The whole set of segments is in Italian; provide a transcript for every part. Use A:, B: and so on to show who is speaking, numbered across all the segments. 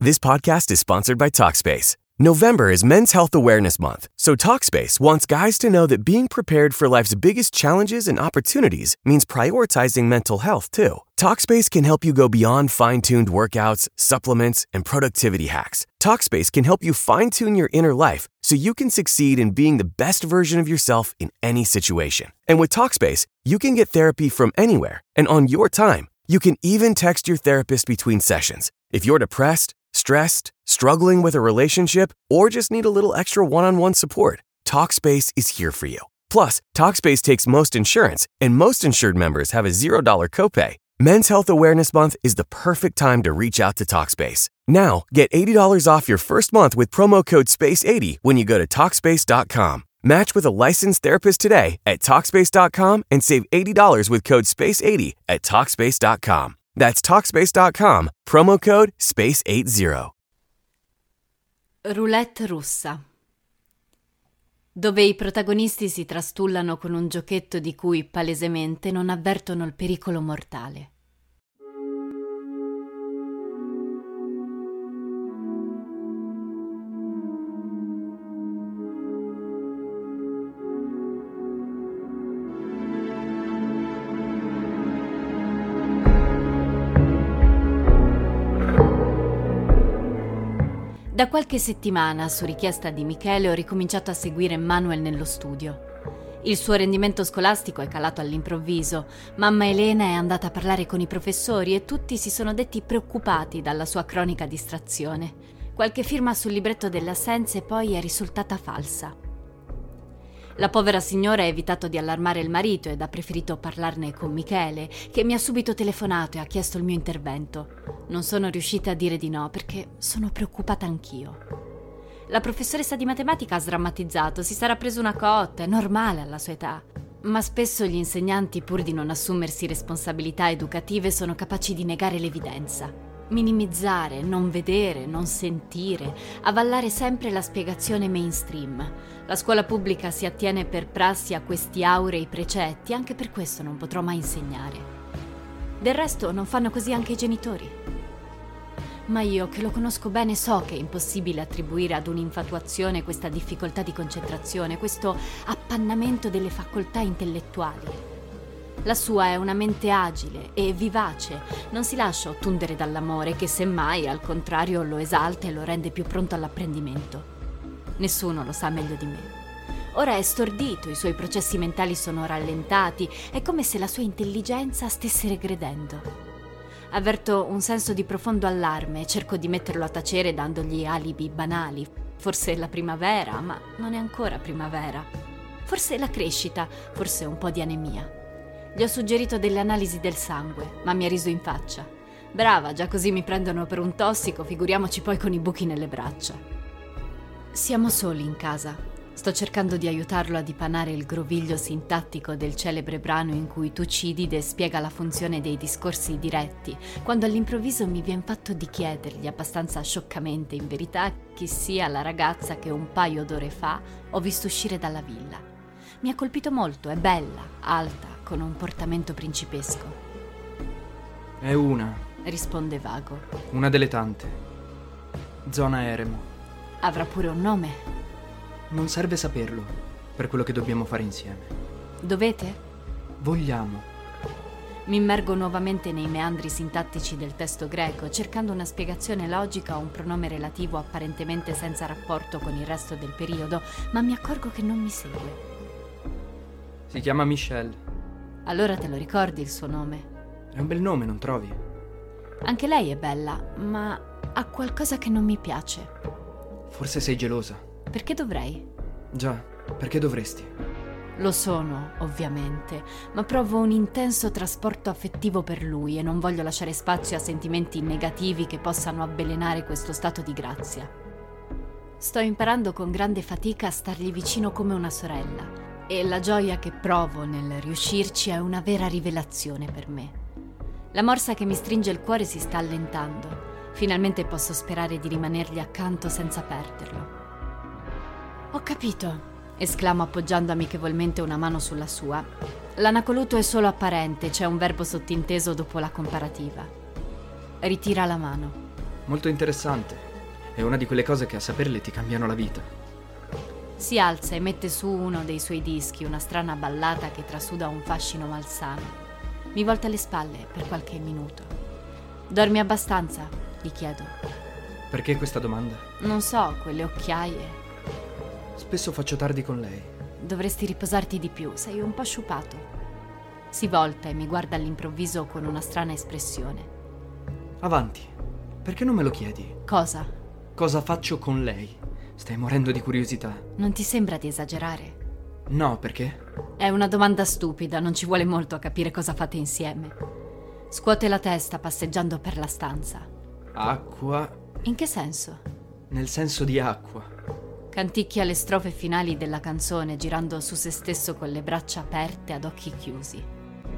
A: This podcast is sponsored by Talkspace. November is Men's Health Awareness Month, so Talkspace wants guys to know that being prepared for life's biggest challenges and opportunities means prioritizing mental health, too. Talkspace can help you go beyond fine-tuned workouts, supplements, and productivity hacks. Talkspace can help you fine-tune your inner life so you can succeed in being the best version of yourself in any situation. And with Talkspace, you can get therapy from anywhere and on your time. You can even text your therapist between sessions. If you're depressed, stressed, struggling with a relationship, or just need a little extra one-on-one support, Talkspace is here for you. Plus, Talkspace takes most insurance, and most insured members have a $0 copay. Men's Health Awareness Month is the perfect time to reach out to Talkspace. Now, get $80 off your first month with promo code SPACE80 when you go to Talkspace.com. Match with a licensed therapist today at Talkspace.com and save $80 with code SPACE80 at Talkspace.com. That's Talkspace.com, promo code SPACE80.
B: Roulette russa, dove i protagonisti si trastullano con un giochetto di cui palesemente non avvertono il pericolo mortale. Da qualche settimana, su richiesta di Michele, ho ricominciato a seguire Manuel nello studio. Il suo rendimento scolastico è calato all'improvviso, mamma Elena è andata a parlare con i professori e tutti si sono detti preoccupati dalla sua cronica distrazione. Qualche firma sul libretto delle assenze poi è risultata falsa. La povera signora ha evitato di allarmare il marito ed ha preferito parlarne con Michele, che mi ha subito telefonato e ha chiesto il mio intervento. Non sono riuscita a dire di no perché sono preoccupata anch'io. La professoressa di matematica ha sdrammatizzato, si sarà preso una cotta, è normale alla sua età. Ma spesso gli insegnanti, pur di non assumersi responsabilità educative, sono capaci di negare l'evidenza. Minimizzare, non vedere, non sentire, avallare sempre la spiegazione mainstream. La scuola pubblica si attiene per prassi a questi aurei precetti, anche per questo non potrò mai insegnare. Del resto non fanno così anche i genitori. Ma io, che lo conosco bene, so che è impossibile attribuire ad un'infatuazione questa difficoltà di concentrazione, questo appannamento delle facoltà intellettuali. La sua è una mente agile e vivace, non si lascia ottundere dall'amore che semmai al contrario lo esalta e lo rende più pronto all'apprendimento. Nessuno lo sa meglio di me. Ora è stordito, i suoi processi mentali sono rallentati, è come se la sua intelligenza stesse regredendo. Avverto un senso di profondo allarme e cerco di metterlo a tacere dandogli alibi banali. Forse è la primavera, ma non è ancora primavera. Forse è la crescita, forse un po' di anemia. Gli ho suggerito delle analisi del sangue, ma mi ha riso in faccia. Brava, già così mi prendono per un tossico, figuriamoci poi con i buchi nelle braccia. Siamo soli in casa. Sto cercando di aiutarlo a dipanare il groviglio sintattico del celebre brano in cui Tucidide spiega la funzione dei discorsi diretti, quando all'improvviso mi vien fatto di chiedergli, abbastanza scioccamente in verità, chi sia la ragazza che un paio d'ore fa ho visto uscire dalla villa. Mi ha colpito molto, è bella, alta, con un portamento principesco.
C: È una,
B: risponde vago.
C: una delle tante. Zona Eremo.
B: Avrà pure un nome?
C: Non serve saperlo, per quello che dobbiamo fare insieme.
B: Dovete?
C: Vogliamo.
B: Mi immergo nuovamente nei meandri sintattici del testo greco, cercando una spiegazione logica a un pronome relativo apparentemente senza rapporto con il resto del periodo, ma mi accorgo che non mi segue.
C: Si chiama Michelle.
B: Allora te lo ricordi il suo nome?
C: È un bel nome, non trovi?
B: Anche lei è bella, ma ha qualcosa che non mi piace.
C: Forse sei gelosa.
B: Perché dovrei?
C: Già, perché dovresti?
B: Lo sono, ovviamente, ma provo un intenso trasporto affettivo per lui e non voglio lasciare spazio a sentimenti negativi che possano avvelenare questo stato di grazia. Sto imparando con grande fatica a stargli vicino come una sorella e la gioia che provo nel riuscirci è una vera rivelazione per me. La morsa che mi stringe il cuore si sta allentando. Finalmente posso sperare di rimanergli accanto senza perderlo. Ho capito, esclamo appoggiando amichevolmente una mano sulla sua. L'anacoluto è solo apparente, c'è un verbo sottinteso dopo la comparativa. Ritira la mano.
C: Molto interessante. È una di quelle cose che a saperle ti cambiano la vita.
B: Si alza e mette su uno dei suoi dischi, una strana ballata che trasuda un fascino malsano. Mi volta le spalle per qualche minuto. Dormi abbastanza? Gli chiedo.
C: Perché questa domanda?
B: Non so, quelle occhiaie.
C: Spesso faccio tardi con lei.
B: Dovresti riposarti di più, sei un po' sciupato. Si volta e mi guarda all'improvviso con una strana espressione.
C: Avanti. Perché non me lo chiedi?
B: Cosa?
C: Cosa faccio con lei? Stai morendo di curiosità.
B: Non ti sembra di esagerare?
C: No, perché?
B: È una domanda stupida, non ci vuole molto a capire cosa fate insieme. Scuote la testa passeggiando per la stanza.
C: Acqua.
B: In che senso?
C: Nel senso di acqua.
B: Canticchia le strofe finali della canzone girando su se stesso con le braccia aperte ad occhi chiusi.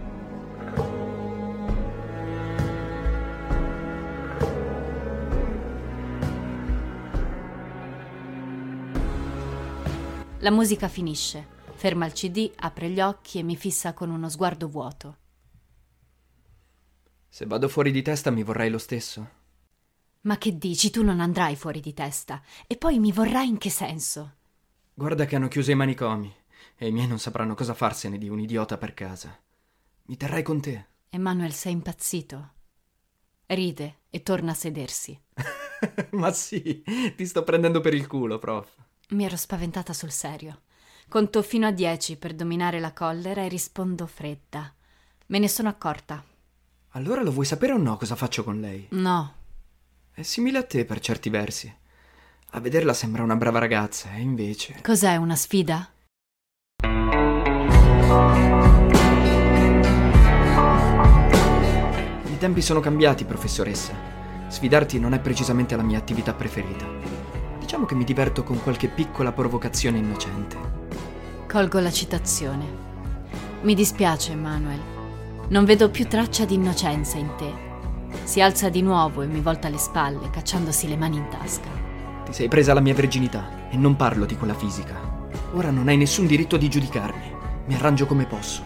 B: La musica finisce, ferma il CD, apre gli occhi e mi fissa con uno sguardo vuoto.
C: Se vado fuori di testa mi vorrai lo stesso?
B: Ma che dici? Tu non andrai fuori di testa. E poi mi vorrai in che senso?
C: Guarda che hanno chiuso i manicomi e i miei non sapranno cosa farsene di un idiota per casa. Mi terrai con te.
B: Emanuel, sei impazzito. Ride e torna a sedersi.
C: Ma sì, ti sto prendendo per il culo, prof.
B: Mi ero spaventata sul serio. Conto fino a 10 per dominare la collera e rispondo fredda. Me ne sono accorta.
C: Allora lo vuoi sapere o no cosa faccio con lei?
B: No.
C: È simile a te per certi versi. A vederla sembra una brava ragazza, e invece...
B: Cos'è, una sfida?
C: I tempi sono cambiati, professoressa. Sfidarti non è precisamente la mia attività preferita. Diciamo che mi diverto con qualche piccola provocazione innocente.
B: Colgo la citazione. Mi dispiace, Emanuel. Non vedo più traccia di innocenza in te. Si alza di nuovo e mi volta le spalle, cacciandosi le mani in tasca.
C: Ti sei presa la mia verginità e non parlo di quella fisica. Ora non hai nessun diritto di giudicarmi. Mi arrangio come posso.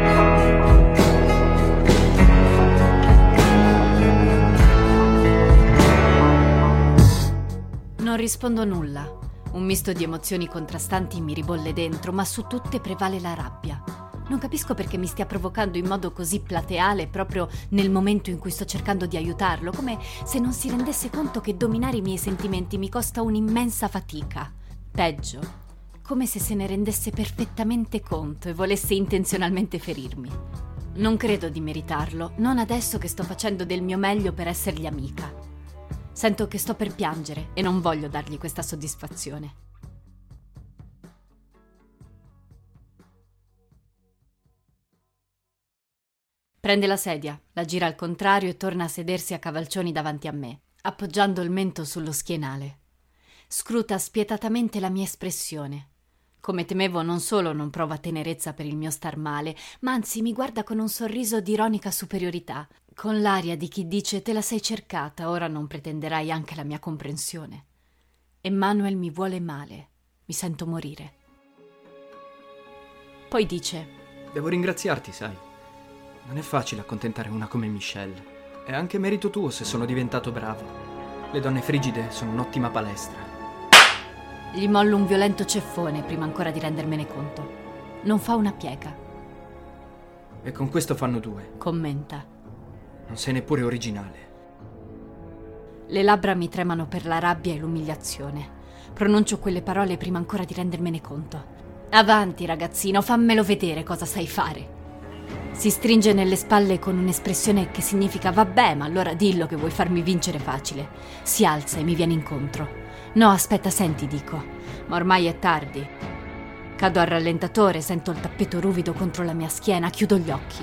B: Non rispondo nulla. Un misto di emozioni contrastanti mi ribolle dentro, ma su tutte prevale la rabbia. Non capisco perché mi stia provocando in modo così plateale proprio nel momento in cui sto cercando di aiutarlo, come se non si rendesse conto che dominare i miei sentimenti mi costa un'immensa fatica. Peggio, come se ne rendesse perfettamente conto e volesse intenzionalmente ferirmi. Non credo di meritarlo, non adesso che sto facendo del mio meglio per essergli amica. Sento che sto per piangere e non voglio dargli questa soddisfazione. Prende la sedia, la gira al contrario e torna a sedersi a cavalcioni davanti a me, appoggiando il mento sullo schienale. Scruta spietatamente la mia espressione. Come temevo, non solo non prova tenerezza per il mio star male, ma anzi mi guarda con un sorriso di ironica superiorità, con l'aria di chi dice te la sei cercata, ora non pretenderai anche la mia comprensione. Emanuel mi vuole male, mi sento morire. Poi dice:
C: devo ringraziarti, sai. Non è facile accontentare una come Michelle. È anche merito tuo se sono diventato bravo. Le donne frigide sono un'ottima palestra.
B: Gli mollo un violento ceffone prima ancora di rendermene conto. Non fa una piega.
C: E con questo fanno due.
B: Commenta.
C: Non sei neppure originale.
B: Le labbra mi tremano per la rabbia e l'umiliazione. Pronuncio quelle parole prima ancora di rendermene conto. Avanti, ragazzino, fammelo vedere cosa sai fare. Si stringe nelle spalle con un'espressione che significa vabbè, ma allora dillo che vuoi farmi vincere facile. Si alza e mi viene incontro. No, aspetta, senti, dico. Ma ormai è tardi. Cado al rallentatore, sento il tappeto ruvido contro la mia schiena, chiudo gli occhi.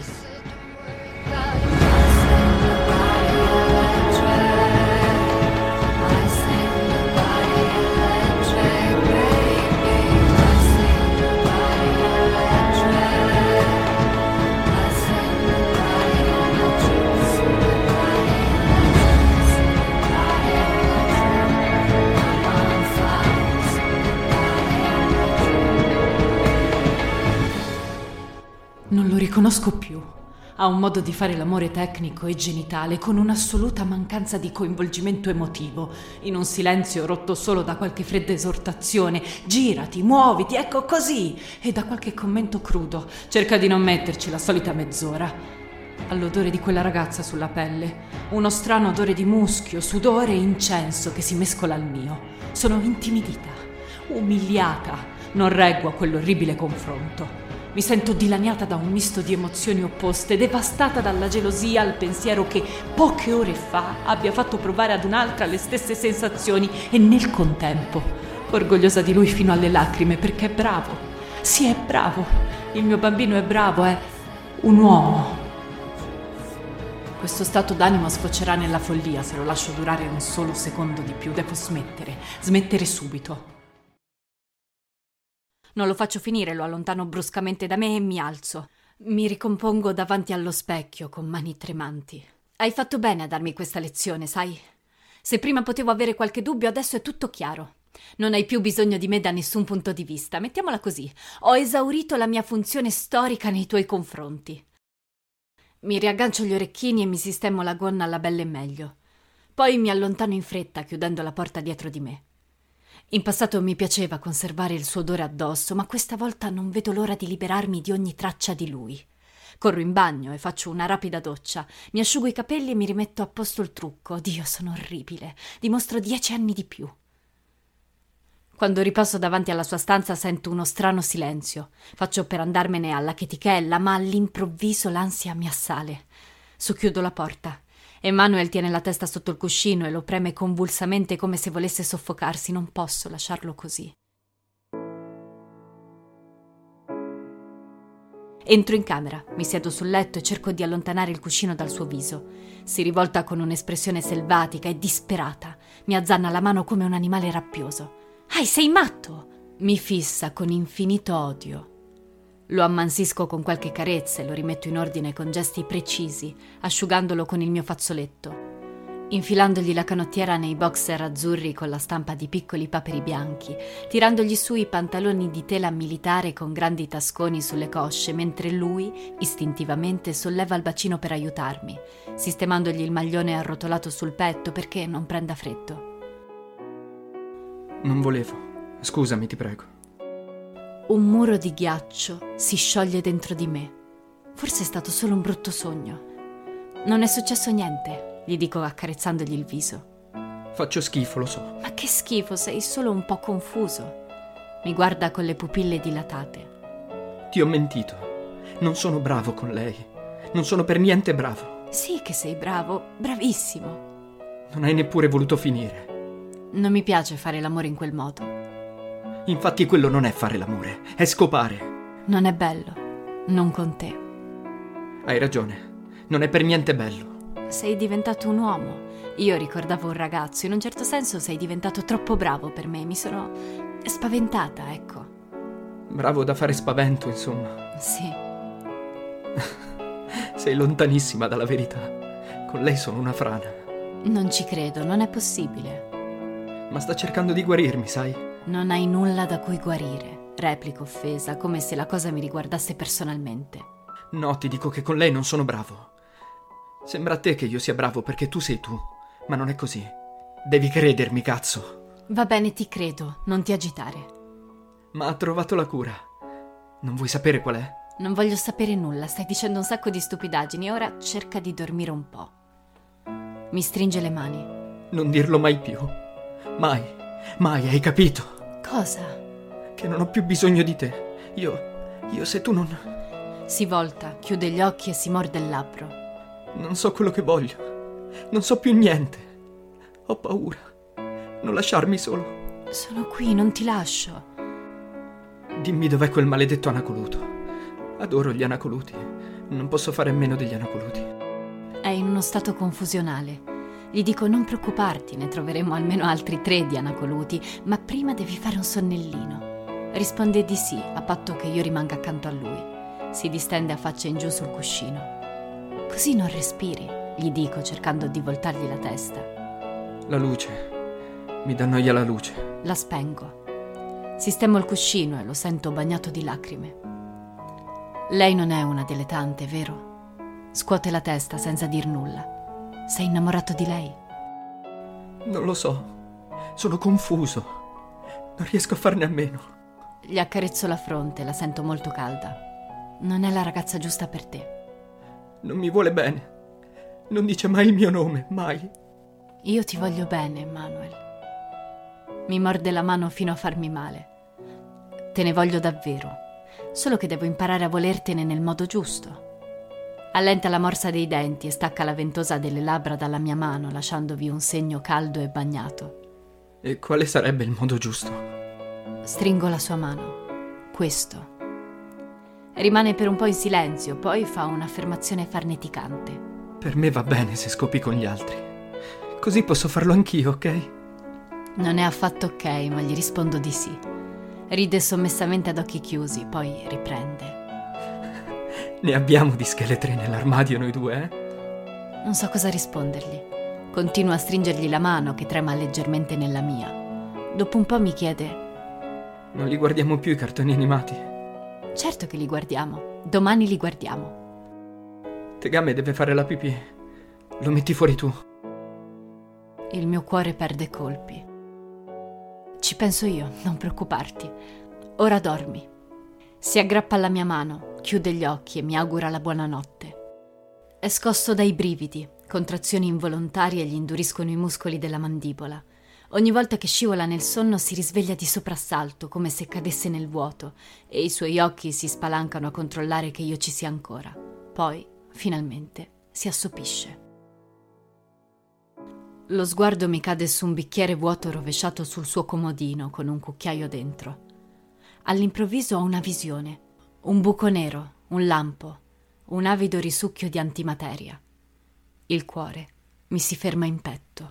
B: Non lo riconosco più.
D: Ha un modo di fare l'amore tecnico e genitale con un'assoluta mancanza di coinvolgimento emotivo, in un silenzio rotto solo da qualche fredda esortazione: girati, muoviti, ecco così, e da qualche commento crudo: cerca di non metterci la solita mezz'ora. All'odore di quella ragazza sulla pelle, uno strano odore di muschio, sudore e incenso che si mescola al mio. Sono intimidita, umiliata, non reggo a quell'orribile confronto. Mi sento dilaniata da un misto di emozioni opposte, devastata dalla gelosia al pensiero che poche ore fa abbia fatto provare ad un'altra le stesse sensazioni, e nel contempo orgogliosa di lui fino alle lacrime, perché è bravo. Sì, è bravo. Il mio bambino è bravo, è un uomo. Questo stato d'animo sfocerà nella follia se lo lascio durare un solo secondo di più. Devo smettere subito.
B: Non lo faccio finire, lo allontano bruscamente da me e mi alzo. Mi ricompongo davanti allo specchio con mani tremanti. Hai fatto bene a darmi questa lezione, sai? Se prima potevo avere qualche dubbio, adesso è tutto chiaro. Non hai più bisogno di me da nessun punto di vista. Mettiamola così: ho esaurito la mia funzione storica nei tuoi confronti. Mi riaggancio gli orecchini e mi sistemo la gonna alla belle e meglio. Poi mi allontano in fretta, chiudendo la porta dietro di me. In passato mi piaceva conservare il suo odore addosso, ma questa volta non vedo l'ora di liberarmi di ogni traccia di lui. Corro in bagno e faccio una rapida doccia, mi asciugo i capelli e mi rimetto a posto il trucco. Dio, sono orribile, dimostro 10 anni di più. Quando ripasso davanti alla sua stanza sento uno strano silenzio. Faccio per andarmene alla chetichella, ma all'improvviso l'ansia mi assale. Socchiudo la porta. Emanuel tiene la testa sotto il cuscino e lo preme convulsamente come se volesse soffocarsi. Non posso lasciarlo così. Entro in camera, mi siedo sul letto e cerco di allontanare il cuscino dal suo viso. Si rivolta con un'espressione selvatica e disperata. Mi azzanna la mano come un animale rabbioso. Sei matto! Mi fissa con infinito odio. Lo ammansisco con qualche carezza e lo rimetto in ordine con gesti precisi, asciugandolo con il mio fazzoletto, infilandogli la canottiera nei boxer azzurri con la stampa di piccoli paperi bianchi, tirandogli su i pantaloni di tela militare con grandi tasconi sulle cosce, mentre lui istintivamente solleva il bacino per aiutarmi, sistemandogli il maglione arrotolato sul petto perché non prenda freddo.
C: Non volevo. Scusami, ti prego.
B: Un muro di ghiaccio si scioglie dentro di me. Forse è stato solo un brutto sogno. Non è successo niente, gli dico accarezzandogli il viso.
C: Faccio schifo, lo so.
B: Ma che schifo, sei solo un po' confuso. Mi guarda con le pupille dilatate.
C: Ti ho mentito. Non sono bravo con lei. Non sono per niente bravo.
B: Sì che sei bravo, bravissimo.
C: Non hai neppure voluto finire.
B: Non mi piace fare l'amore in quel modo.
C: Infatti quello non è fare l'amore, è scopare.
B: Non è bello, non con te.
C: Hai ragione, non è per niente bello.
B: Sei diventato un uomo. Io ricordavo un ragazzo, in un certo senso sei diventato troppo bravo per me. Mi sono spaventata, ecco.
C: Bravo da fare spavento, insomma.
B: Sì.
C: Sei lontanissima dalla verità. Con lei sono una frana.
B: Non ci credo, non è possibile.
C: Ma sta cercando di guarirmi, sai?
B: Non hai nulla da cui guarire, replico offesa, come se la cosa mi riguardasse personalmente.
C: No, ti dico che con lei non sono bravo. Sembra a te che io sia bravo perché tu sei tu, ma non è così. Devi credermi, cazzo.
B: Va bene, ti credo, non ti agitare.
C: Ma ha trovato la cura. Non vuoi sapere qual è?
B: Non voglio sapere nulla, stai dicendo un sacco di stupidaggini, ora cerca di dormire un po'. Mi stringe le mani.
C: Non dirlo mai più. Mai, hai capito?
B: Cosa?
C: Che non ho più bisogno di te. Io se tu non...
B: Si volta, chiude gli occhi e si morde il labbro.
C: Non so quello che voglio. Non so più niente. Ho paura. Non lasciarmi solo.
B: Sono qui, non ti lascio.
C: Dimmi dov'è quel maledetto anacoluto. Adoro gli anacoluti. Non posso fare a meno degli anacoluti.
B: È in uno stato confusionale. Gli dico non preoccuparti, ne troveremo almeno altri 3 di anacoluti, ma prima devi fare un sonnellino. Risponde di sì, a patto che io rimanga accanto a lui. Si distende a faccia in giù sul cuscino. Così non respiri, gli dico cercando di voltargli la testa.
C: La luce. Mi dà noia la luce.
B: La spengo. Sistemo il cuscino e lo sento bagnato di lacrime. Lei non è una delle tante, vero? Scuote la testa senza dir nulla. Sei innamorato di lei?
C: Non lo so. Sono confuso. Non riesco a farne a meno.
B: Gli accarezzo la fronte, la sento molto calda. Non è la ragazza giusta per te.
C: Non mi vuole bene. Non dice mai il mio nome, mai.
B: Io ti voglio bene, Manuel. Mi morde la mano fino a farmi male. Te ne voglio davvero. Solo che devo imparare a volertene nel modo giusto. Allenta la morsa dei denti e stacca la ventosa delle labbra dalla mia mano, lasciandovi un segno caldo e bagnato.
C: E quale sarebbe il modo giusto?
B: Stringo la sua mano. Questo. Rimane per un po' in silenzio, poi fa un'affermazione farneticante.
C: Per me va bene se scopi con gli altri. Così posso farlo anch'io, ok?
B: Non è affatto ok, ma gli rispondo di sì. Ride sommessamente ad occhi chiusi, poi riprende.
C: Ne abbiamo di scheletri nell'armadio noi due, eh?
B: Non so cosa rispondergli. Continuo a stringergli la mano che trema leggermente nella mia. Dopo un po' mi chiede:
C: Non li guardiamo più i cartoni animati?
B: Certo che li guardiamo. Domani li guardiamo.
C: Tegame deve fare la pipì. Lo metti fuori tu.
B: Il mio cuore perde colpi. Ci penso io, non preoccuparti. Ora dormi. Si aggrappa alla mia mano, chiude gli occhi e mi augura la buonanotte. È scosso dai brividi, contrazioni involontarie gli induriscono i muscoli della mandibola. Ogni volta che scivola nel sonno si risveglia di soprassalto, come se cadesse nel vuoto, e i suoi occhi si spalancano a controllare che io ci sia ancora. Poi, finalmente, si assopisce. Lo sguardo mi cade su un bicchiere vuoto rovesciato sul suo comodino con un cucchiaio dentro. All'improvviso ho una visione. Un buco nero, un lampo, un avido risucchio di antimateria. Il cuore mi si ferma in petto.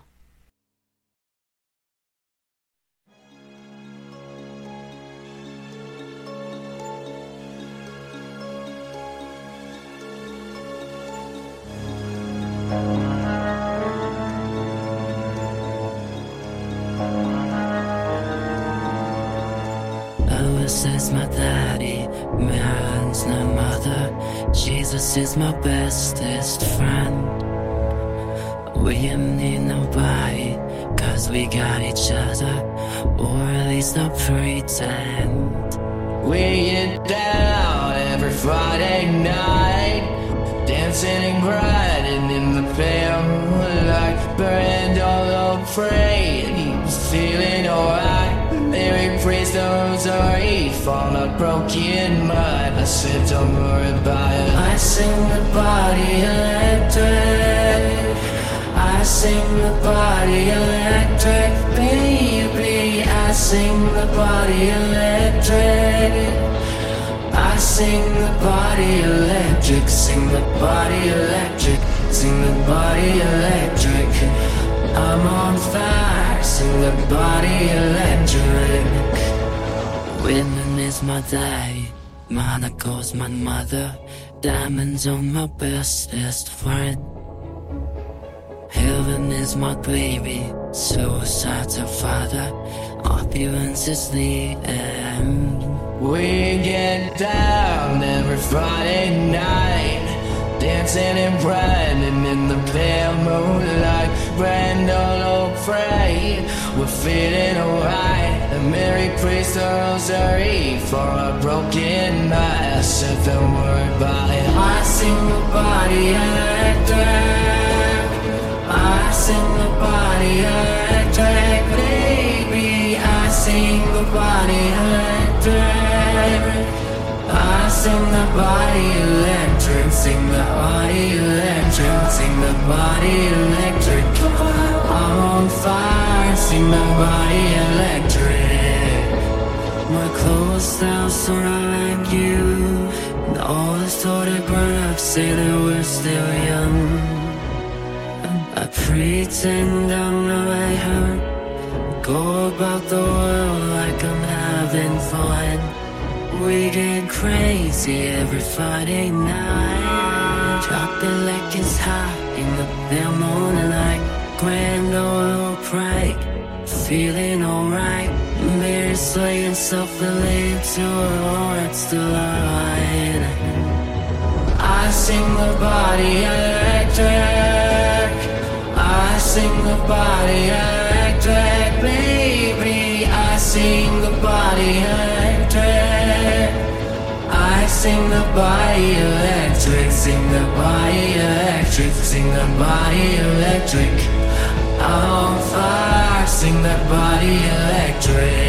E: Elvis is my daddy, Maryland's my mother. Jesus is my bestest friend. We ain't need nobody, cause we got each other, or at least not pretend. We get down every Friday night, dancing and grinding in the pale moonlight, burned all afraid, he was feeling alright. Mary praised the rosary for a broken mind. I said don't worry about it. I sing the body electric, I sing the body electric, baby. I sing the body electric, I sing the body electric, sing the body electric, sing the body electric. I'm on fire, sing the body electric. Women is my day, Monaco's my mother, diamonds are my bestest friend. Heaven is my baby, suicide's her father, opulence is the end. We get down every Friday night, dancing and grinding in the pale moonlight, brand all afraid, we're feeling alright. And Mary prays the rosary for a broken night. I said don't worry about it. I sing the body electric, I sing the body electric, baby. I sing the body electric, I sing the body electric, sing the body electric, sing the body electric. I'm on fire, sing the body electric. My clothes now sort of like you, and all the photographs say that we're still young. I pretend I'm not hurt, go about the world like I'm having fun. We get crazy every Friday night, drop it like it's hot in the pale moonlight, grand old pride, feeling alright. Mary slaying self-related to her heart's delight. I I sing the body electric. I sing the body electric, baby. I sing the body electric. I sing the body electric, sing the body electric, sing the body electric. Oh fuck, sing that body electric.